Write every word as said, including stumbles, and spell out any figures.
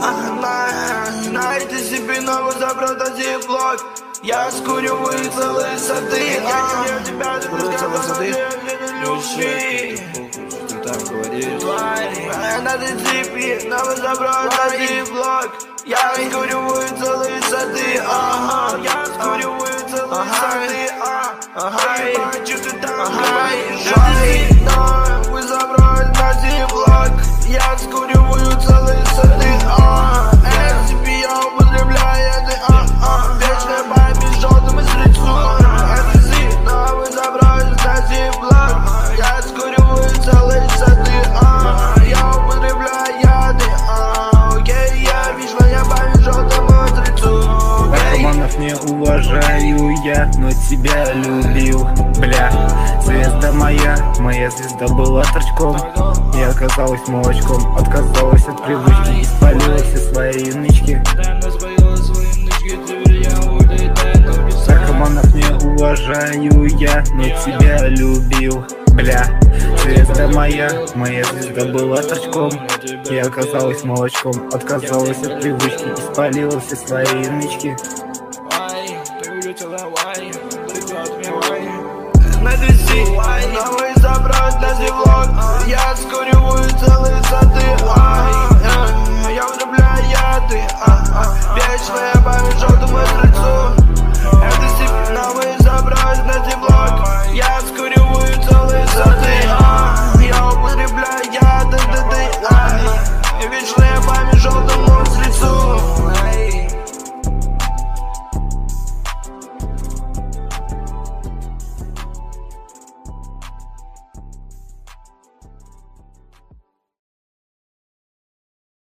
Найди себе новый запротази блок. Я скуриваю целые сады. Я тебя скуриваю целые сады. Что там говоришь? Надо цепи, новый запротази блок. Я скуриваю целые сады. Ага, я скуриваю целые сады. Ага, что ты там говоришь? Новый запротази блок. Я скуриваю целые сады. Ага, эс пи я употребляю это. Ага, вечная память желтым из лицу. Это зи, новый запротази блок. Я скуриваю целые сады. Ага, я употребляю яды. Окей, я вечная память желтому из лицу. Наркоманов не уважаю я, но тебя любил, бля. Звезда моя, моя звезда была торчком. И оказалась молочком, отказалась от привычки, испалила все свои нычки. Наркоманов не уважаю я, но тебя любил, бля. Звезда моя, моя звезда была торчком. И оказалась молочком, отказалась от привычки, испалила все свои нычки. Надвиси, новый запрос на зевлог. Я скуриваю целые сады. Я влюбляю яды. Вечная память желтому из лицу.